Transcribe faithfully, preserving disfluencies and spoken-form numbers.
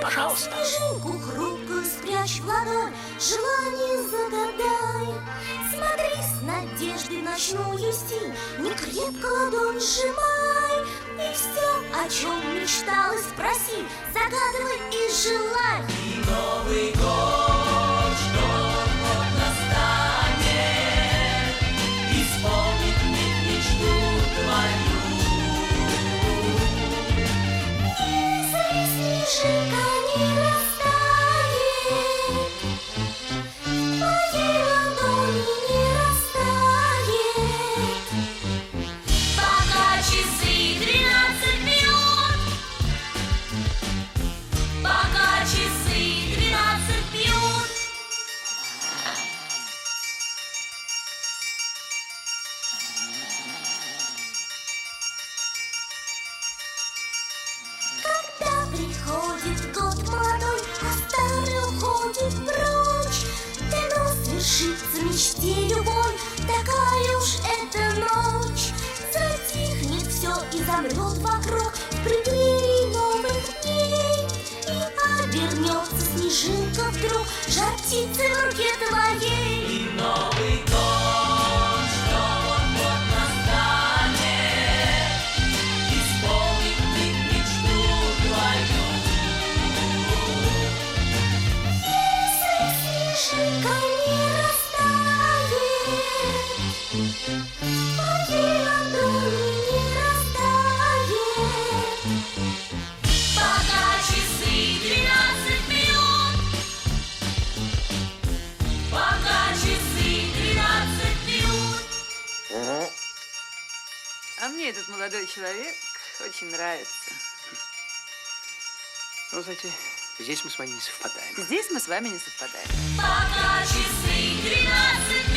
пожалуйста. Снежинку хрупкую спрячь в ладонь, желание загадай. Смотри с надеждой в ночную стень, не крепко ладонь сжимай. И все, о чем мечталось, спроси, загадывай и желай. И Новый год, что вот настанет, исполнит мне мечту твою. Если снежинка не растает, в твоей ладони не растает. Пока часы двенадцать бьют, пока часы двенадцать бьют. Когда приходит год молодой, а старый уходит прочь, давно свершится мечте любой, такая уж эта ночь. Затихнет все и замрет вокруг в преддверии новых дней. И обернется снежинка вдруг жар птицы в руке твоей. И Новый год, что вот-вот настанет, исполнит мне мечту твою. Если снежинка не растает, в твоей ладони не растает. Пока часы двенадцать бьют, пока часы двенадцать бьют. А мне этот молодой человек очень нравится. Ну, знаете, здесь мы с вами не совпадаем. Здесь мы с вами не совпадаем. Пока часы двенадцать